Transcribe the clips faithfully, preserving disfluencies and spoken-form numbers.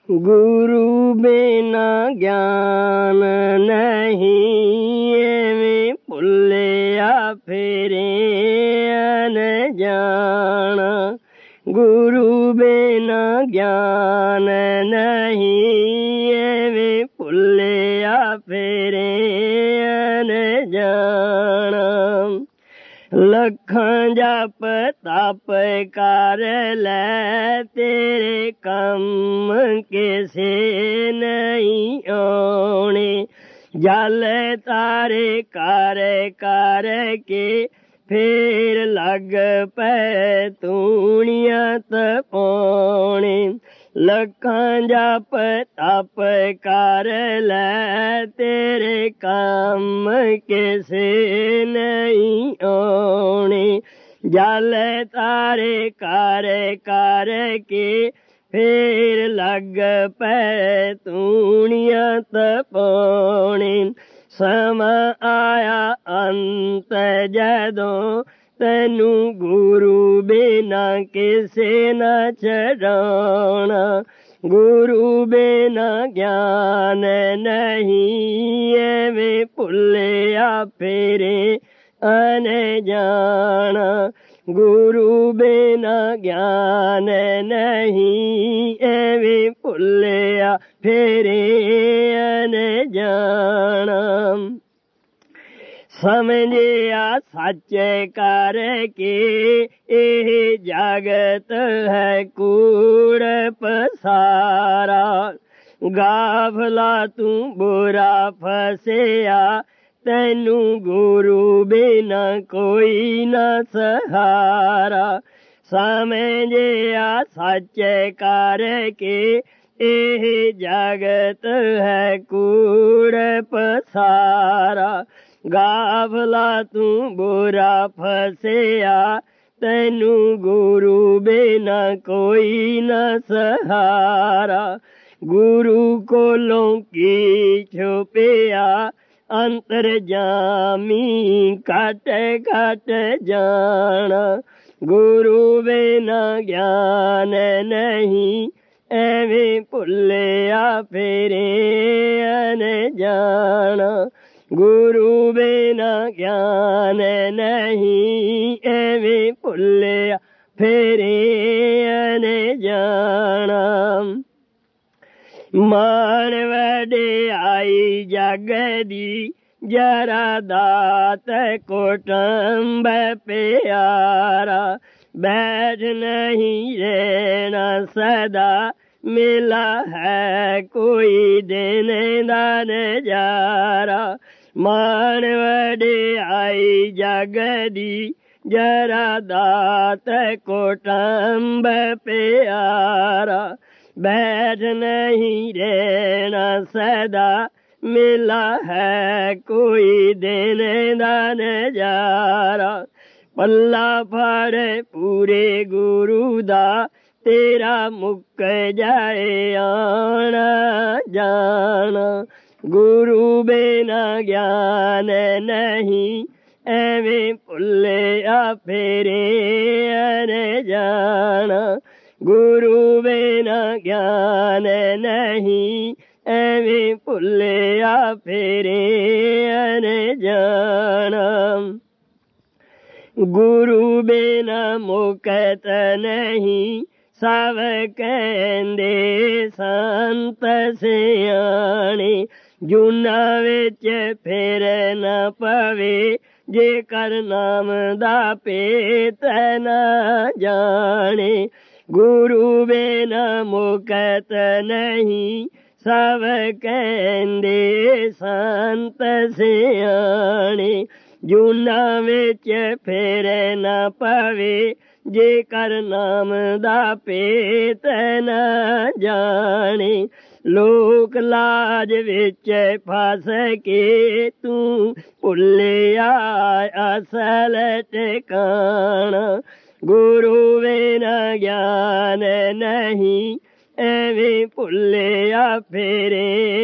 गुरु बिना ज्ञान नहीं, एवें भुलिया फिरे अनजान। गुरु बिना ज्ञान नहीं, एवें भुलिया फिरे अनजान। लखां जप तप कर लै, तेरे कम किसे नहीं आने। जल तारे कर कर के फिर लग पै तूणियां तपाने। लखां जप तप कर लै, तेरे कम किसे नहीं आने। जल तारे कर कर के फिर लग पै तूणियां तपाने। समा आया अंत जदों, तैनू गुरु बिना किसे न छड़ाना। गुरु बिना ज्ञान नहीं, एवें भुलिया फिरे अनजान। गुरु बिना ज्ञान नहीं, एवें भुलिया फिरे अनजान। समझिया सच कर के एह जगत है कूड़ पसारा। गाफला तू बुरा फसिया, तैनू गुरु बिना कोई न सहारा। समझिया सच कर के एह जगत है कूड़ पसारा। गाफला तू बुरा फसिया, तैनू गुरु बिना कोई न सहारा। गुरु कोलों की छुपिया, अंतरजामी घट घट जाना। गुरु बिना ज्ञान नहीं, एवें भुलिया फिरे अनजान। गुरु बिना ज्ञान नहीं, एवें भुलिया फिरे अनजान। मान वडियाई जग दी, जरा दात कुटुंब प्यारा। बैठ नहीं रहना सदा, मिला है कोई दिन दा नजारा। मान वडियाई जग दी, जरा दात कुटुंब प्यारा। बैठ नहीं रहना सदा, मिला है कोई दिन दा नजारा। पल्ला फड़ पूरे गुरु दा, तेरा मुक जाए आना जाना। गुरु बिना ज्ञान नहीं, एवें भुलिया फिरे अनजान। गुरु बिना ज्ञान नहीं, एवें भुलिया फिरे अनजान। गुरु बिना मुकत नहीं, सब कहंदे संत सियाणे। जूना विच फिर न पवे, जेकर नाम दा भेत न जाने। गुरु बिना मुकत नहीं, सब कहंदे संत सियाणे। जूना विच फिर न पवे, जेकर नाम दा भेत न जाने। लोक लाज विच फस के तू भुलिया असल ठिकाना। गुरु बिना ज्ञान नहीं, एवें भुलिया फिरे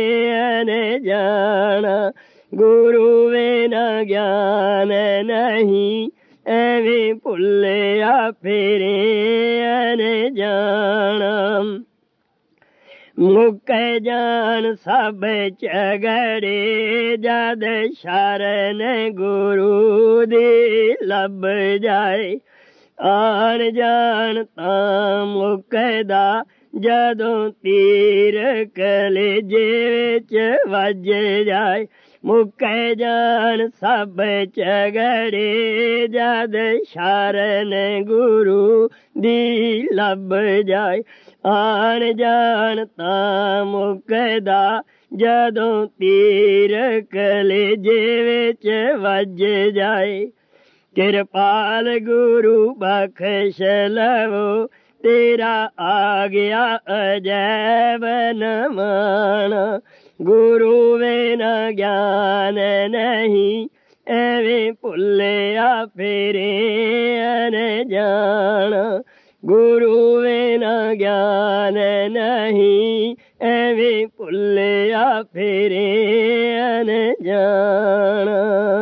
अनजान। गुरु बिना ज्ञान नहीं, एवें भुलिया फिरे अनजान। ਮੁੱਕ ਜਾਣ ਸਭ ਝਗੜੇ ਜਦ ਸ਼ਰਨ ਗੁਰੂ ਦੀ ਲੱਭ ਜਾਏ। ਆਣ ਜਾਣ ਤਾਂ ਮੁੱਕਦਾ ਜਦੋਂ ਤੀਰ ਕਲੇਜੇ ਵਿੱਚ ਵੱਜ ਜਾਏ। ਮੁੱਕ ਜਾਣ ਸਭ ਝਗੜੇ ਜਦ ਸ਼ਰਨ ਗੁਰੂ ਦੀ ਲੱਭ ਜਾਏ। ਆਣ ਜਾਣ ਤਾਂ ਮੁੱਕਦਾ ਜਦੋਂ ਤੀਰ ਕਲੇਜੇ ਵਿੱਚ ਵੱਜ ਜਾਏ। ਕਿਰਪਾਲ ਗੁਰੂ ਬਖਸ਼ ਲਵੋ ਤੇਰਾ ਆ ਗਿਆ ਅਜੈਬ ਨਮਾਣਾ। ਗੁਰੂ ਬਿਨਾਂ ਗਿਆਨ ਨਹੀਂ ਐਵੇਂ ਭੁੱਲਿਆ ਫਿਰੇ ਅਣਜਾਣਾ। ਗੁਰੂ ਬਿਨਾਂ ਗਿਆਨ ਨਹੀਂ ਐਵੇਂ ਭੁੱਲਿਆ ਫਿਰੇ ਅਣਜਾਣਾ।